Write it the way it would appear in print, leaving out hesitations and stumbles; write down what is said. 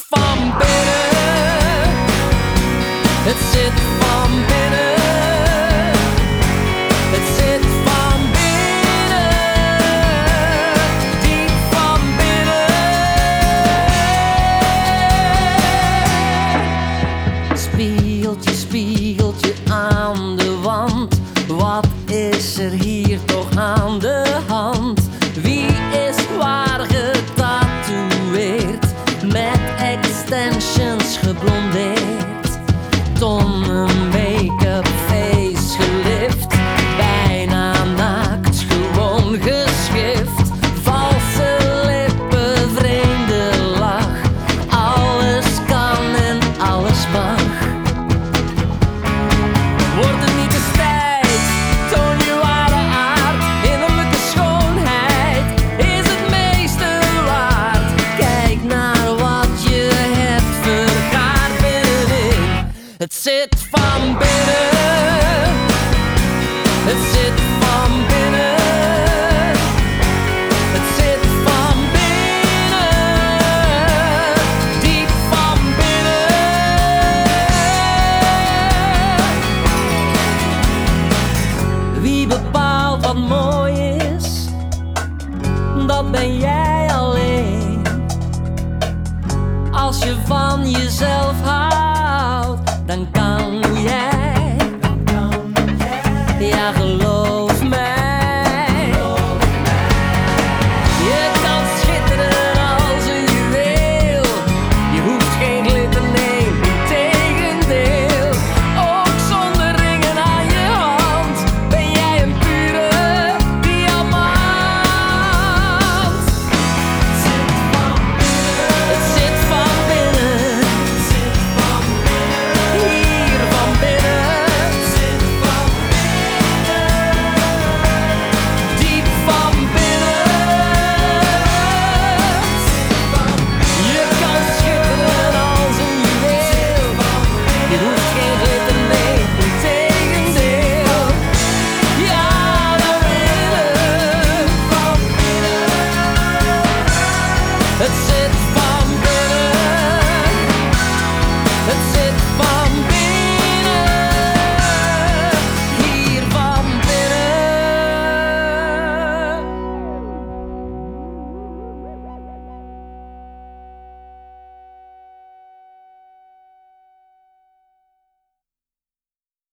van binnen. Het zit van binnen. Het zit van binnen. Diep van binnen. Spiegeltje, spiegeltje aan de wand. Wat is er hier toch aan de hand? Wie is waar getatoeëerd? Met extensions geblondeerd. Tonnen make-up, face gelift. Bijna naakt, gewoon geschift. Valse lippen, vreemde lach. Alles kan en alles mag. Wordt het niet eens tijd? Toon je ware aard. Innerlijke schoonheid is het meeste waard. Kijk naar wat je hebt vergaard binnenin. Het zit van binnen. Het zit van binnen. Het zit van binnen. Diep van binnen. Wie bepaalt wat mooi is? Dat ben jij alleen. Als je van jezelf houdt.